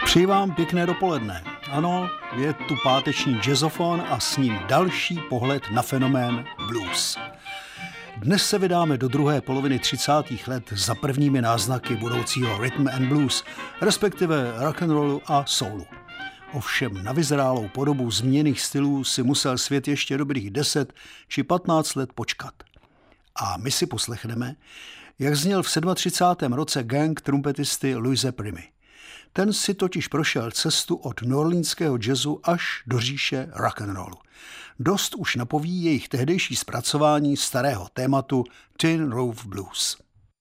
Přeji vám pěkné dopoledne. Ano, je tu páteční jazzofon a s ním další pohled na fenomén blues. Dnes se vydáme do druhé poloviny 30. let za prvními náznaky budoucího rhythm and blues, respektive rock'n'rollu a soulu. Ovšem na vyzrálou podobu změněných stylů si musel svět ještě dobrých 10 či 15 let počkat. A my si poslechneme, jak zněl v 37. roce gang trumpetisty Louise Primy. Ten si totiž prošel cestu od neorleanského jazzu až do říše rock'n'rollu. Dost už napoví jejich tehdejší zpracování starého tématu Tin Roof Blues.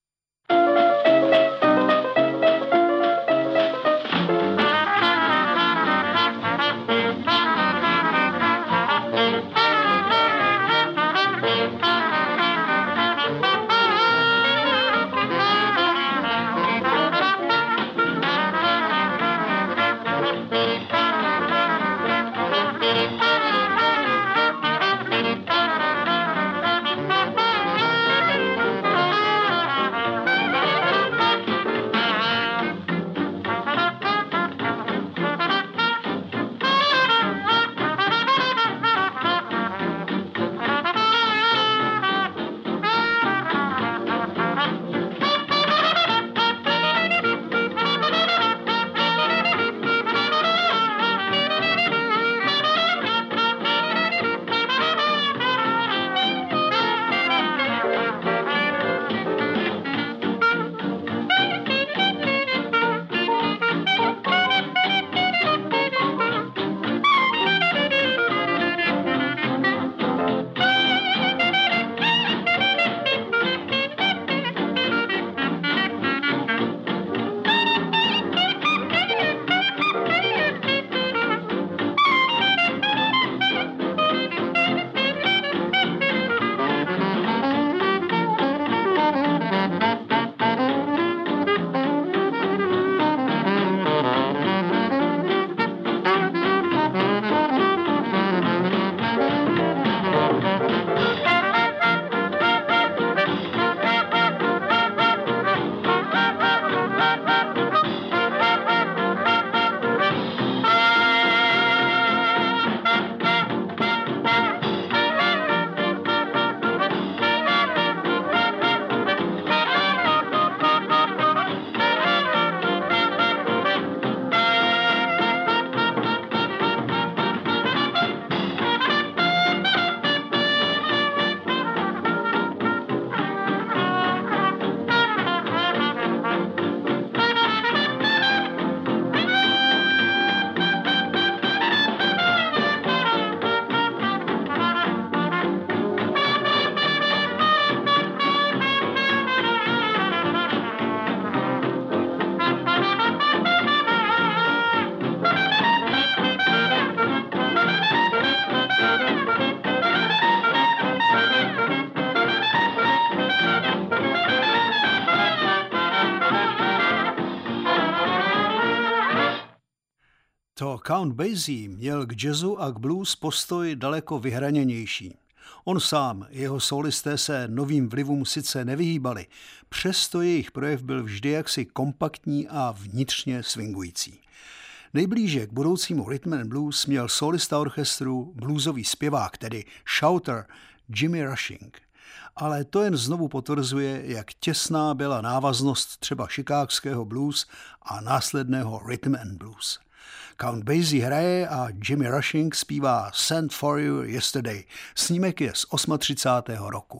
To Count Basie měl k jazzu a k blues postoj daleko vyhraněnější. On sám, jeho solisté se novým vlivům sice nevyhýbali, přesto jejich projev byl vždy jaksi kompaktní a vnitřně swingující. Nejblíže k budoucímu rhythm and blues měl solista orchestru, bluesový zpěvák, tedy shouter Jimmy Rushing. Ale to jen znovu potvrzuje, jak těsná byla návaznost třeba chicagského blues a následného rhythm and blues. Count Basie hraje a Jimmy Rushing zpívá Sent for You Yesterday. Snímek je z 38. roku.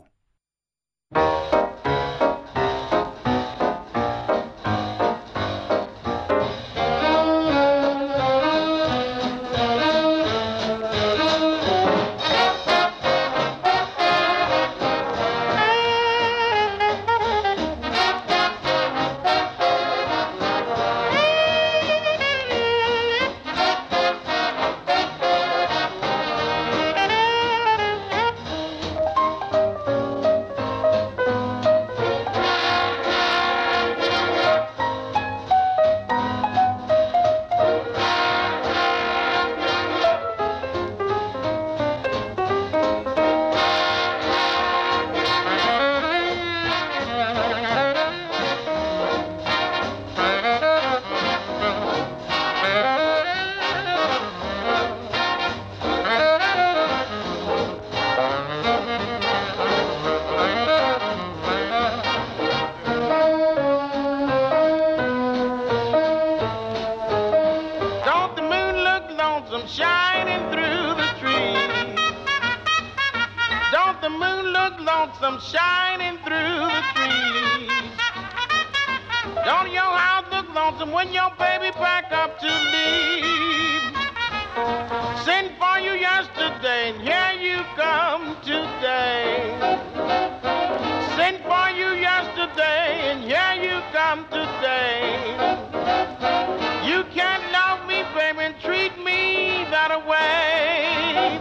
moon looked lonesome shining through the trees. Don't your house look lonesome when your baby pack up to leave? Sent for you yesterday, and here you come today. Sent for you yesterday, and here you come today. You can't love me, baby, and treat me that way.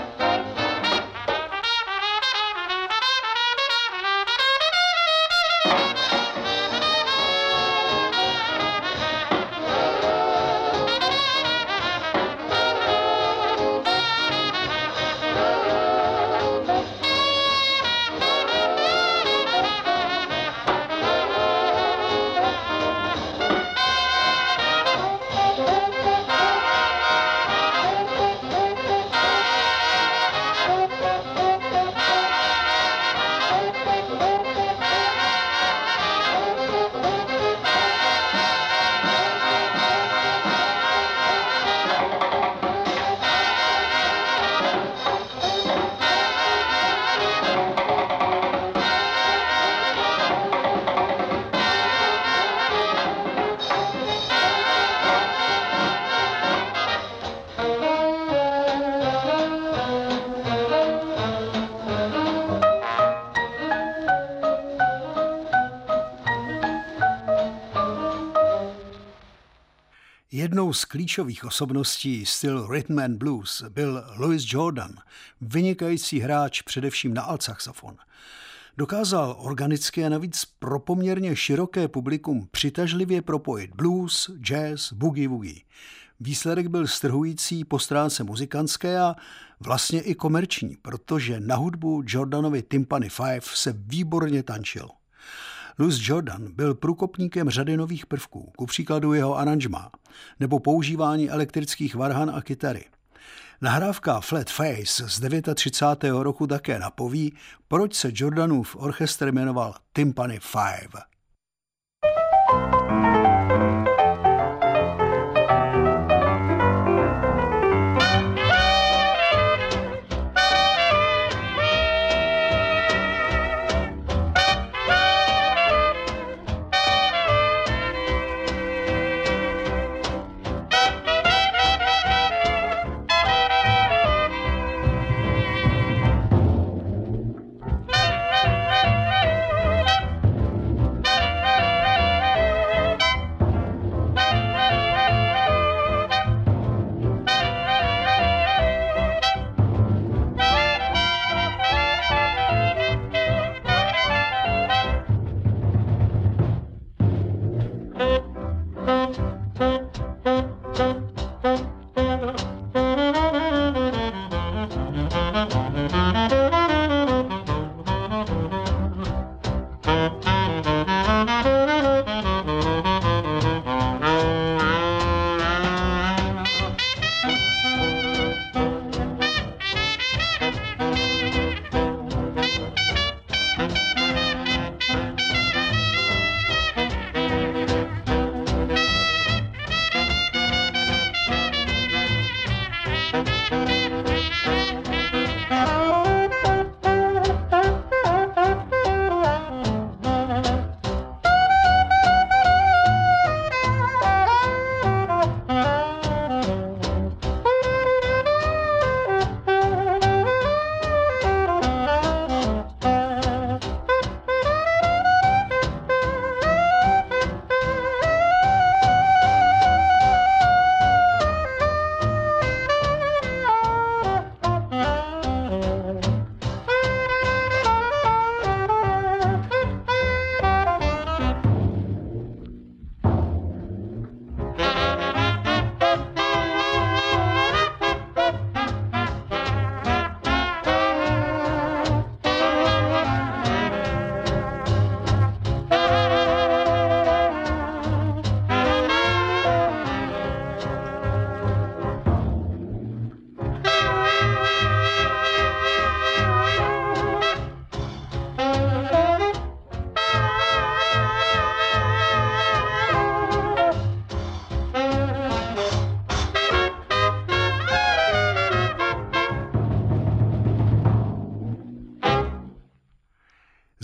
Jednou z klíčových osobností stylu Rhythm and Blues byl Louis Jordan, vynikající hráč především na altsaxofon. Dokázal organicky a navíc pro poměrně široké publikum přitažlivě propojit blues, jazz, boogie-woogie. Výsledek byl strhující po stránce muzikantské a vlastně i komerční, protože na hudbu Jordanovy Tympany Five se výborně tančil. Louis Jordan byl průkopníkem řady nových prvků, ku příkladu jeho aranžmá, nebo používání elektrických varhan a kytary. Nahrávka Flat Face z 39. roku také napoví, proč se Jordanův orchestr jmenoval Tympany Five.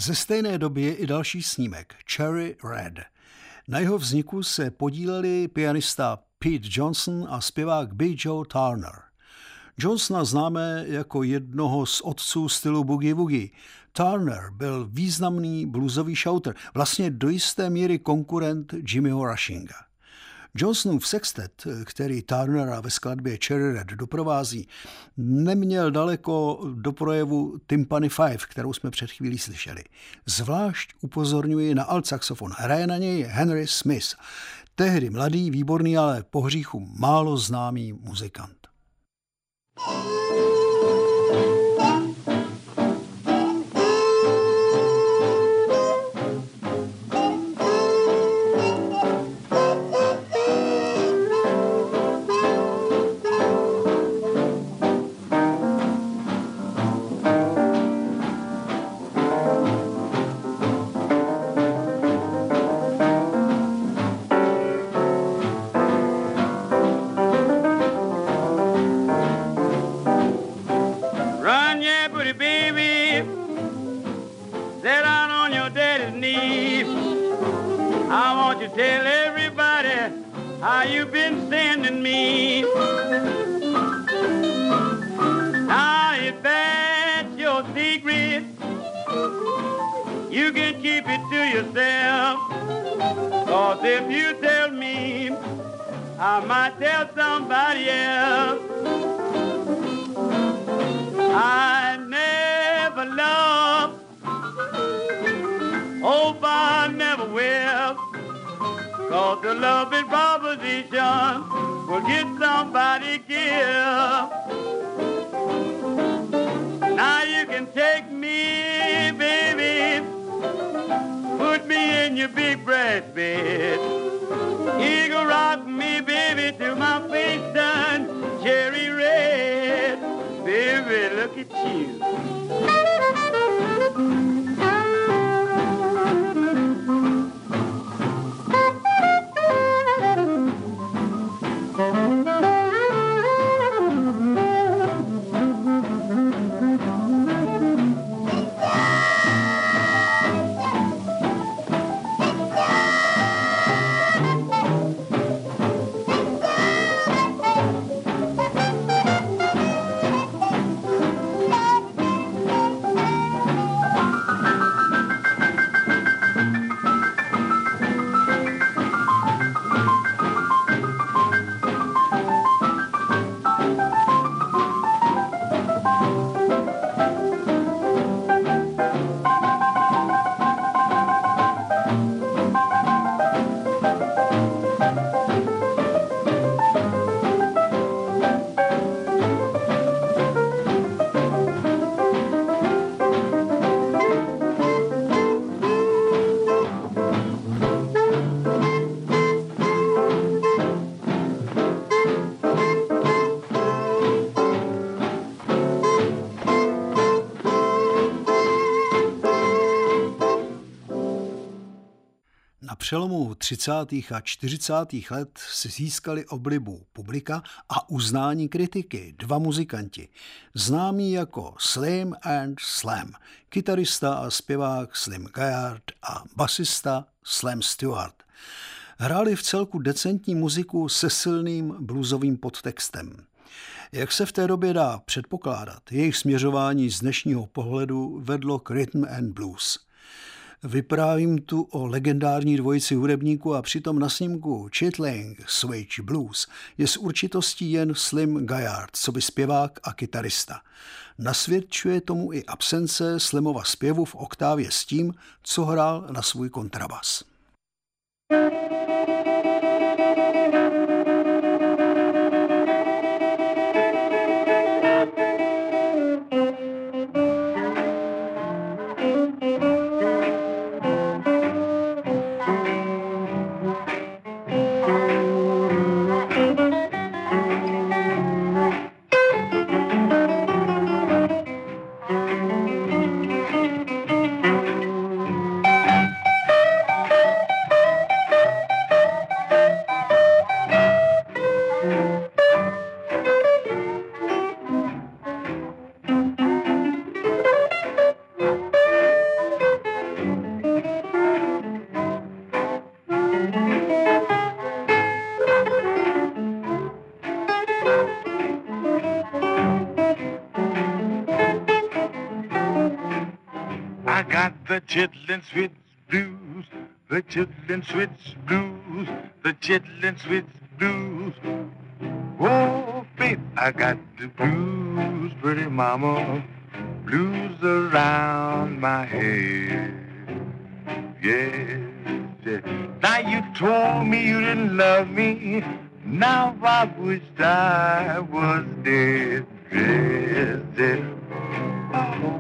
Ze stejné doby je i další snímek, Cherry Red. Na jeho vzniku se podíleli pianista Pete Johnson a zpěvák B. Joe Turner. Johnsona známe jako jednoho z otců stylu boogie-woogie. Turner byl významný bluesový shouter, vlastně do jisté míry konkurent Jimmyho Rushinga. Johnsonův sextet, který Turnera ve skladbě Cherry Red doprovází, neměl daleko do projevu Timpani Five, kterou jsme před chvílí slyšeli. Zvlášť upozorňuji na altsaxofon. Hraje na něj Henry Smith, tehdy mladý, výborný, ale po hříchu málo známý muzikant. Tell everybody how you've been sending me. Now if that's your secret, you can keep it to yourself. 'Cause if you tell me, I might tell somebody else. I never loved, hope I never will. 'Cause the loving proposition will get somebody killed. Now you can take me, baby, put me in your big brass bed. You can rock me, baby, till my face done cherry red. Baby, look at you. Na přelomu 30. a 40. let si získali oblibu publika a uznání kritiky dva muzikanti, známí jako Slim and Slam, kytarista a zpěvák Slim Gaillard a basista Slam Stewart. Hráli v celku decentní muziku se silným bluesovým podtextem. Jak se v té době dá předpokládat, jejich směřování z dnešního pohledu vedlo k rhythm and blues. Vyprávím tu o legendární dvojici hudebníků a přitom na snímku Chitling Switch Blues je s určitostí jen Slim Gaillard, coby zpěvák a kytarista. Nasvědčuje tomu i absence Slimova zpěvu v oktávě s tím, co hrál na svůj kontrabas. the chitlin' switch blues, the chitlin' switch blues, the chitlin' switch blues. Oh, babe, I got the blues, pretty mama, blues around my head. Yes, yes. Now you told me you didn't love me. Now I wish I was dead. Yes, yes. Oh.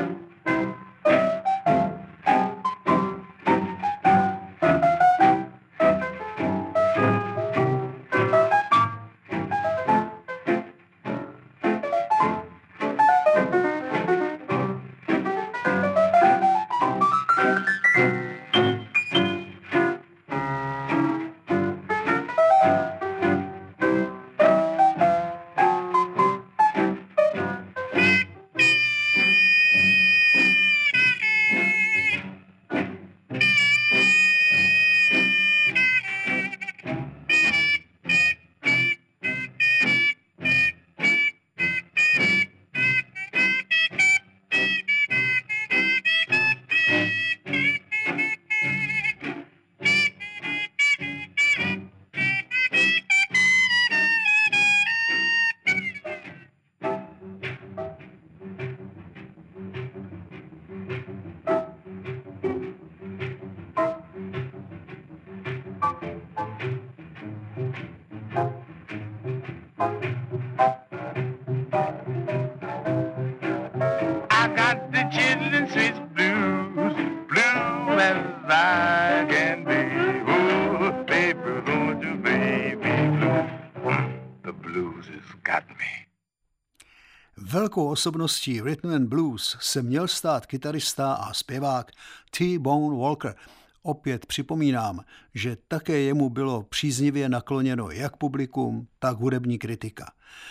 Velkou osobností rhythm and blues se měl stát kytarista a zpěvák T-Bone Walker. Opět připomínám, že také jemu bylo příznivě nakloněno jak publikum, tak hudební kritika.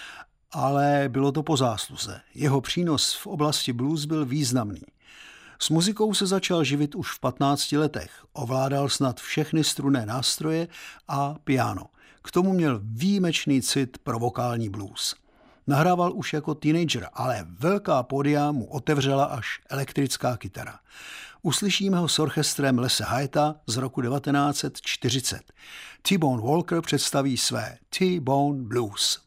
Ale bylo to po zásluze. Jeho přínos v oblasti blues byl významný. S muzikou se začal živit už v 15 letech. Ovládal snad všechny strunné nástroje a piano. K tomu měl výjimečný cit pro vokální blues. Nahrával už jako teenager, ale velká pódia mu otevřela až elektrická kytara. Uslyšíme ho s orchestrem Lese Hyatta z roku 1940. T-Bone Walker představí své T-Bone Blues.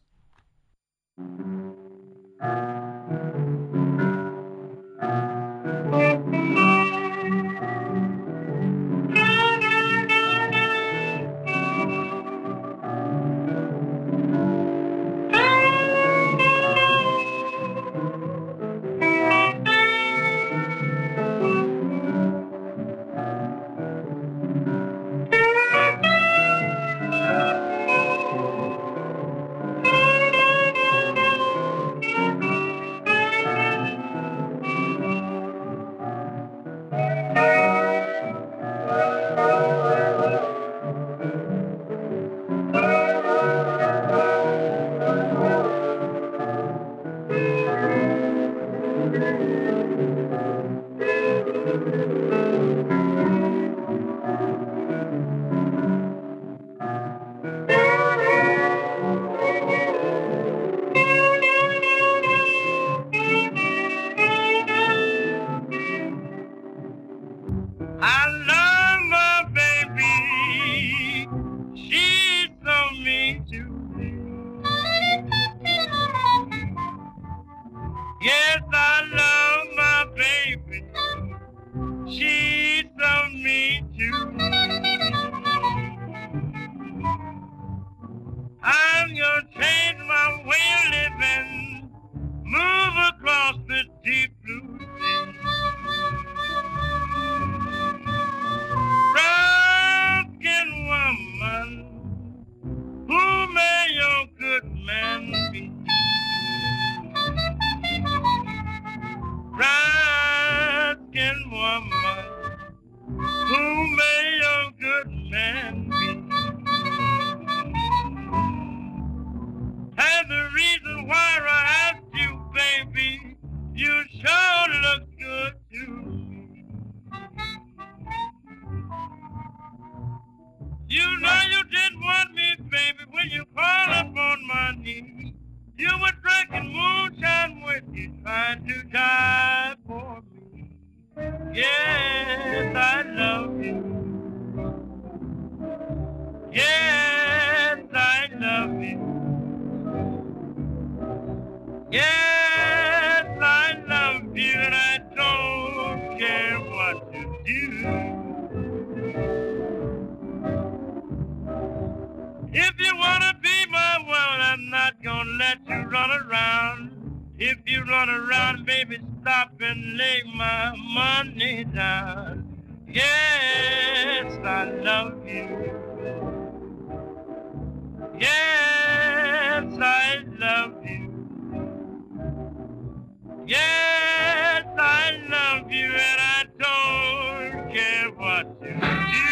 Yeah. Yes, I love you. Yes, I love you. Yes, I love you, and I don't care what you do. If you wanna be my woman, I'm not gonna let you run around. If you run around, baby, stop and lay my money down. Yes, I love you. Yes, I love you. Yes, I love you, and I don't care what you do.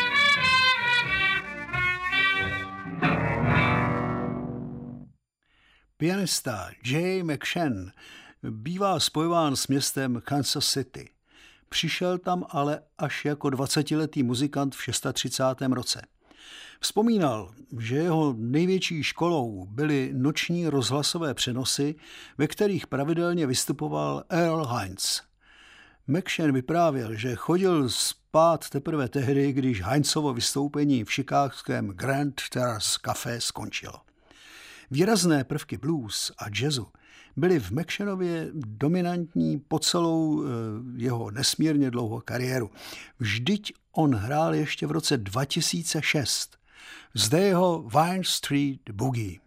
Pianista Jay McShann bývá spojován s městem Kansas City. Přišel tam ale až jako 20letý muzikant v 36. roce. Vzpomínal, že jeho největší školou byly noční rozhlasové přenosy, ve kterých pravidelně vystupoval Earl Hines. McShann vyprávěl, že chodil spát teprve tehdy, když Hinesovo vystoupení v chicagském Grand Terrace Café skončilo. Výrazné prvky blues a jazzu byly v McShannově dominantní po celou jeho nesmírně dlouhou kariéru. Vždyť on hrál ještě v roce 2006. Zde jeho Vine Street Boogie.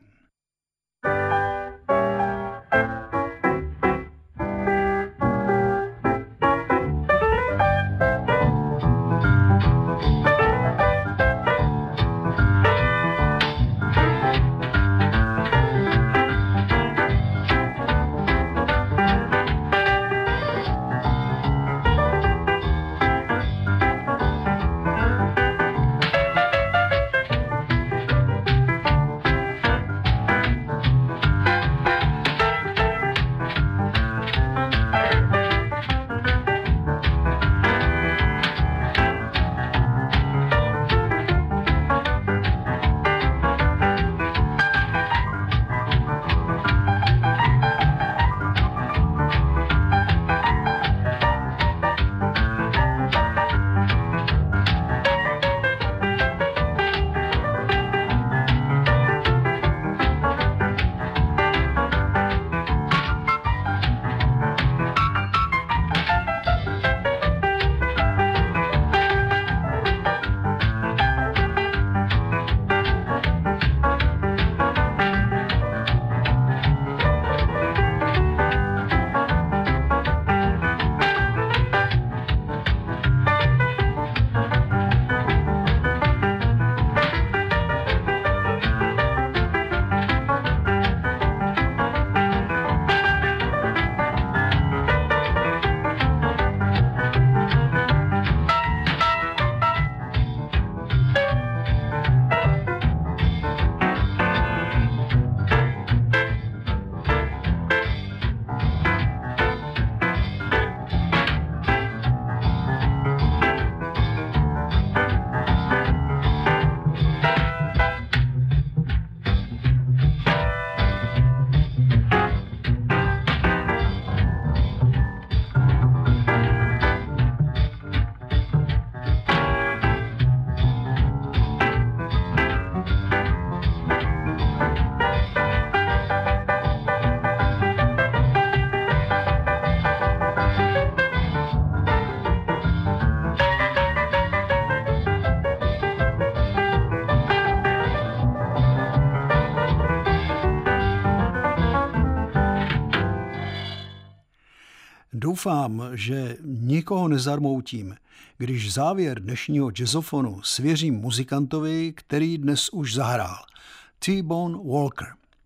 Doufám, že nikoho nezarmoutím, když závěr dnešního jazzofonu svěřím muzikantovi, který dnes už zahrál, T-Bone Walker.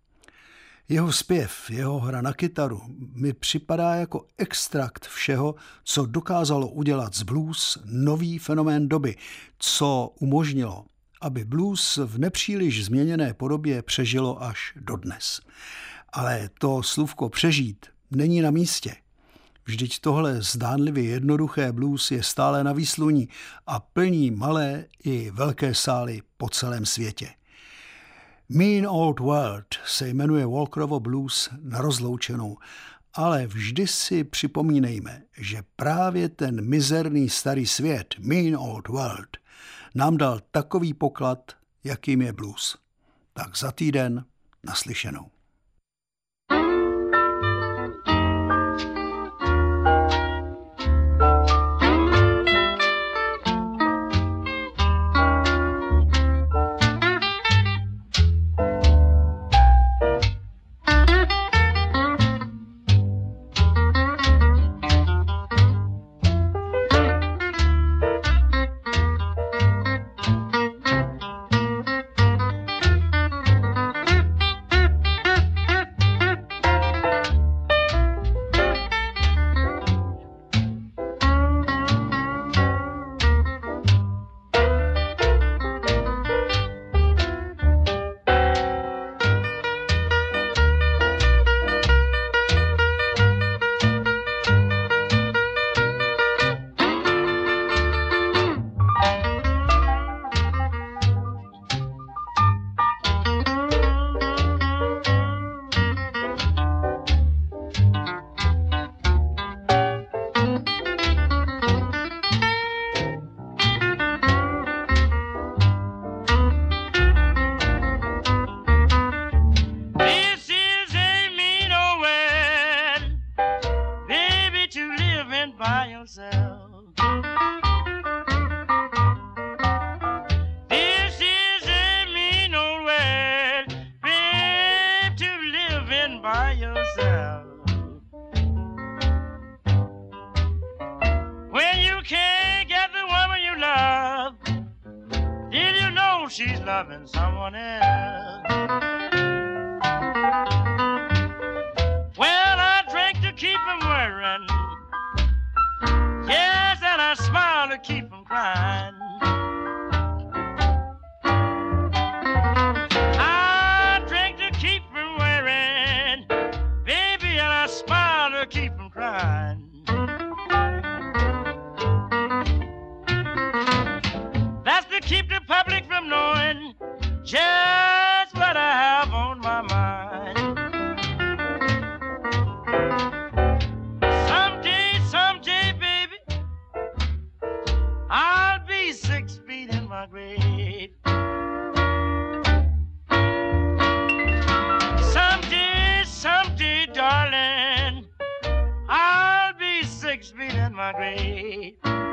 Jeho zpěv, jeho hra na kytaru mi připadá jako extrakt všeho, co dokázalo udělat z blues nový fenomén doby, co umožnilo, aby blues v nepříliš změněné podobě přežilo až dodnes. Ale to slůvko přežít není na místě. Vždyť tohle zdánlivě jednoduché blues je stále na výsluní a plní malé i velké sály po celém světě. Mean Old World se jmenuje Walkerovo blues na rozloučenou Ale vždy si připomínejme, že právě ten mizerný starý svět, mean old world, nám dal takový poklad, jakým je blues. Tak za týden naslyšenou. She's loving someone else. Well, I drink to keep from worrying. Yes, and I smile to keep from crying. I drink to keep from worrying, baby, and I smile to keep from crying. That's to keep the public from knowing just what I have on my mind. Someday, baby, I'll be 6 feet in my grave. Someday, darling, I'll be 6 feet in my grave.